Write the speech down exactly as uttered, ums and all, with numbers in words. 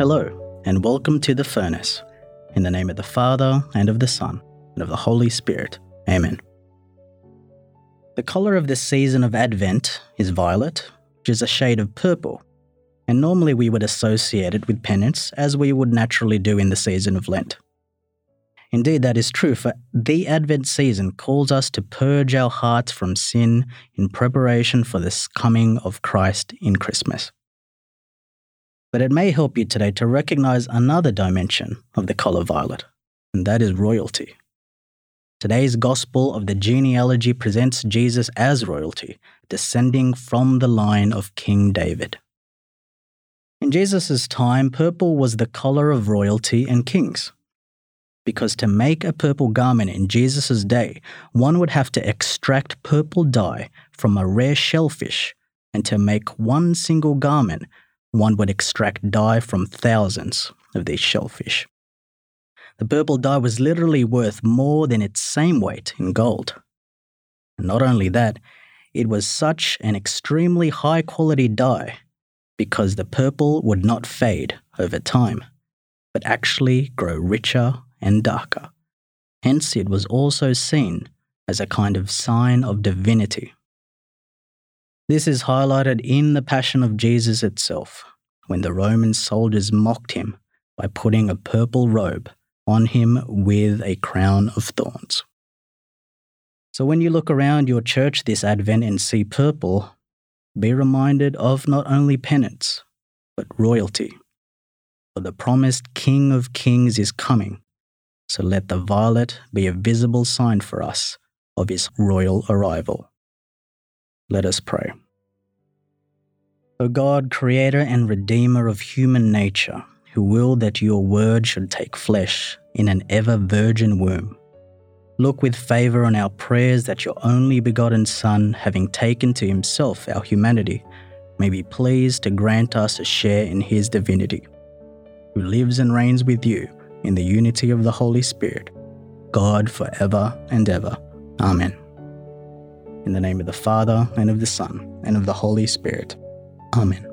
Hello, and welcome to The Furnace. In the name of the Father, and of the Son, and of the Holy Spirit. Amen. The colour of this season of Advent is violet, which is a shade of purple, and normally we would associate it with penance, as we would naturally do in the season of Lent. Indeed, that is true, for the Advent season calls us to purge our hearts from sin in preparation for the coming of Christ in Christmas. But it may help you today to recognize another dimension of the colour violet, and that is royalty. Today's Gospel of the genealogy presents Jesus as royalty, descending from the line of King David. In Jesus' time, purple was the colour of royalty and kings. Because to make a purple garment in Jesus' day, one would have to extract purple dye from a rare shellfish, and to make one single garment, one would extract dye from thousands of these shellfish. The purple dye was literally worth more than its same weight in gold. And not only that, it was such an extremely high-quality dye because the purple would not fade over time, but actually grow richer and darker. Hence, it was also seen as a kind of sign of divinity. This is highlighted in the Passion of Jesus itself, when the Roman soldiers mocked him by putting a purple robe on him with a crown of thorns. So when you look around your church this Advent and see purple, be reminded of not only penance, but royalty. For the promised King of Kings is coming, so let the violet be a visible sign for us of his royal arrival. Let us pray. O God, creator and redeemer of human nature, who willed that your word should take flesh in an ever-virgin womb, look with favour on our prayers that your only begotten Son, having taken to himself our humanity, may be pleased to grant us a share in his divinity, who lives and reigns with you in the unity of the Holy Spirit, God for ever and ever. Amen. In the name of the Father, and of the Son, and of the Holy Spirit. Amen.